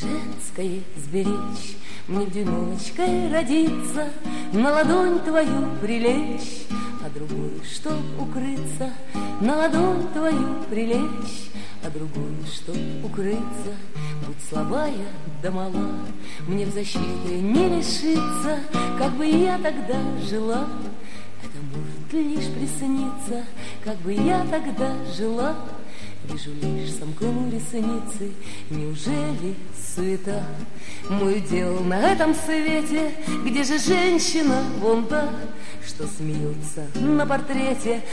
женское сберечь, мне дюймовочкой родиться, на ладонь твою прилечь, а другую, чтоб укрыться, на ладонь твою прилечь, а другую, чтоб укрыться. Будь слабая да мала, мне в защиты не лишиться, как бы я тогда жила. Это может лишь присниться, как бы я тогда жила. Вижу лишь сомкну ресницы, неужели суета? Мой удел на этом свете, где же женщина вон та, что смеется на портрете?